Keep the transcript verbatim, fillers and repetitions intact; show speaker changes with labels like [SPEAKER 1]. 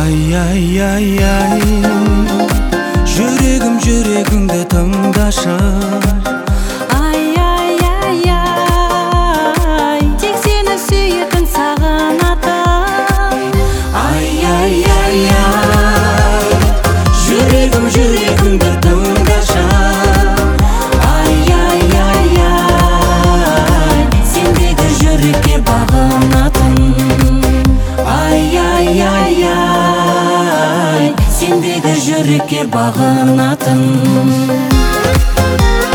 [SPEAKER 1] Ай, ай, ай, ай, жүрегім жүрегіңді тыңдашы.
[SPEAKER 2] Ай, ай, ай, ай, тек сені сүйетін сағынатын.
[SPEAKER 1] Ай, ай, ай, ай, жүрегім жүрегіңді тыңдашы. Ай, ай, ай, ай, сендегі жүрекке бағынатын. Ай, ай, ай, ай, сендегі жүрекке бағынатын.